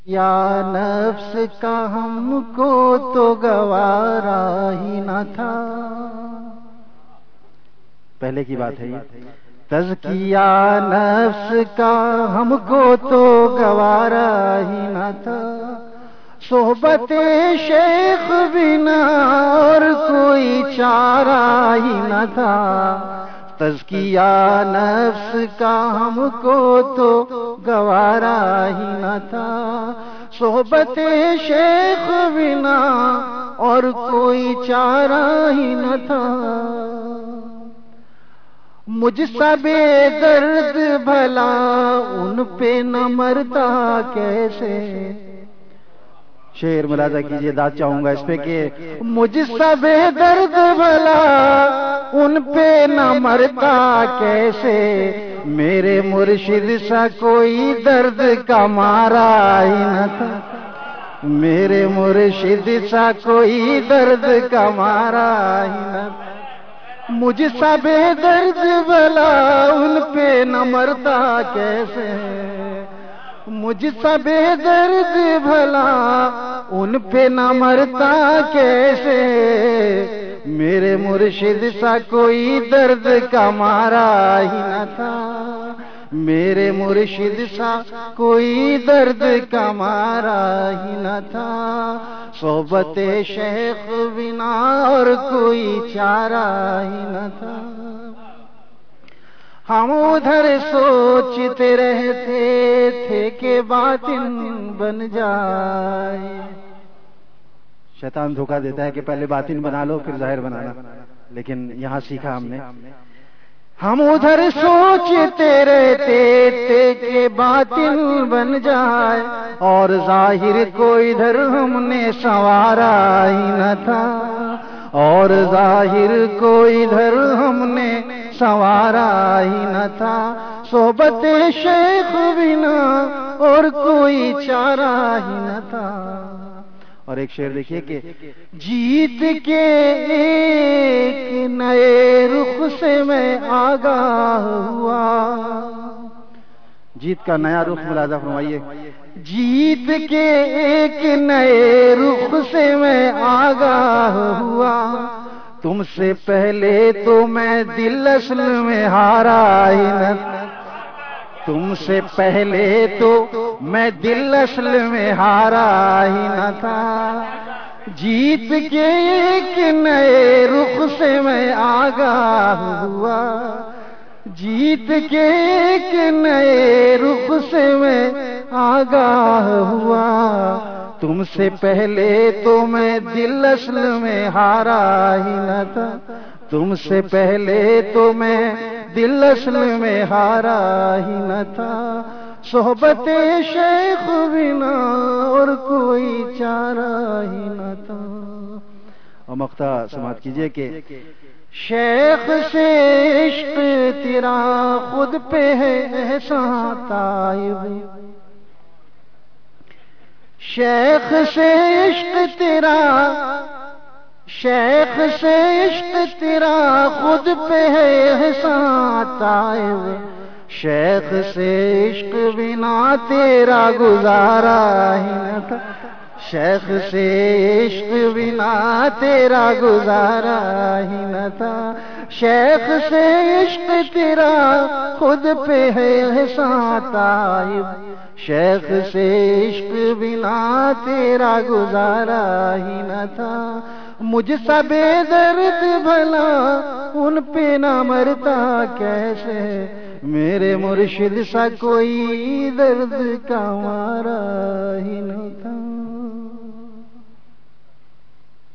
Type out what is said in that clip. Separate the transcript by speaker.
Speaker 1: یا نفس کا ہم کو تو گوارا ہی نہ تھا. پہلے کی بات ہے یہ. تزکیہ نفس کا ہم کو تو گوارا ہی نہ تھا. صحبت شیخ بنا اور کوئی چارہ ہی نہ تھا. تزکیہ نفس کا ہم کو تو گوارا ہی نہ تھا. صحبت شیخ بنا اور کوئی چارہ ہی نہ تھا. مجھ سا بے درد بھلا ان پہ نہ مرتا کیسے. شعر ملاحظہ کیجیے، داد چاہوں گا اس پہ کہ مجھ سا بے درد بھلا ان پہ نہ مرتا کیسے. میرے مرشد سا کوئی درد کا مارا ہی نہ تھا. میرے مرشد سا کوئی درد کا مارا ہی نہ تھا. مجھ سا بے درد بھلا ان پہ نہ مرتا کیسے. مجھ سا بے درد بھلا ان پہ نہ مرتا کیسے. میرے مرشد سا کوئی درد کا مارا ہی نہ تھا. میرے مرشد سا کوئی درد کا مارا ہی نہ تھا. صحبت شیخ بنا اور کوئی چارہ ہی نہ تھا. ہم ادھر سوچتے رہتے تھے کہ باطن بن جائے. شیطان دھوکہ دیتا ہے کہ پہلے باطن بنا لو پھر ظاہر بنانا، لیکن یہاں سیکھا ہم نے. ہم ادھر سوچتے رہتے تھے کہ باطن بن جائے اور ظاہر کو ادھر ہم نے سنوارا ہی نہ تھا. اور ظاہر کو ادھر ہم نے سنوارا ہی نہ تھا. صحبت شیخ بنا اور کوئی چارہ ہی نہ تھا. اور ایک شعر دیکھیے کہ جیت کے ایک نئے رخ سے میں آگاہ ہوا. جیت کا نیا رخ ملاحظہ فرمائیے. جیت کے ایک نئے رخ سے میں آگاہ ہوا. تم سے پہلے تو میں دل اصل میں ہارا ہی نہ تھا. تم سے پہلے تو میں دل اصل میں ہارا ہی نہ تھا. جیت کے ایک نئے رخ سے میں آگاہ ہوا. جیت کے ایک نئے رخ سے میں آگاہ ہوا. تم سے پہلے تو میں دل اصل میں ہارا ہی نہ تھا. تم سے پہلے تو میں دل اصل میں ہارا ہی نہ تھا. صحبت شیخ بنا اور کوئی چارہ ہی نہ تھا. اور مقطع سماعت کیجئے کہ شیخ سے عشق تیرا خود پہ ہے احسان طائب. شیخ سے عشق تیرا، شیخ سے عشق تیرا خود پہ ہے احسان طائب. شیخ سے عشق بنا تیرا گزارا ہی نہ تھا. شیخ سے عشق بنا تیرا گزارا ہی نہ تھا. شیخ سے عشق تیرا خود پہ ہے احسان طائب. شیخ سے عشق بنا تیرا گزارا ہی نہ تھا. مجھ سا بے درد بھلا ان پہ نہ مرتا کیسے. میرے مرشد سا کوئی درد کا مارا ہی نہ تھا.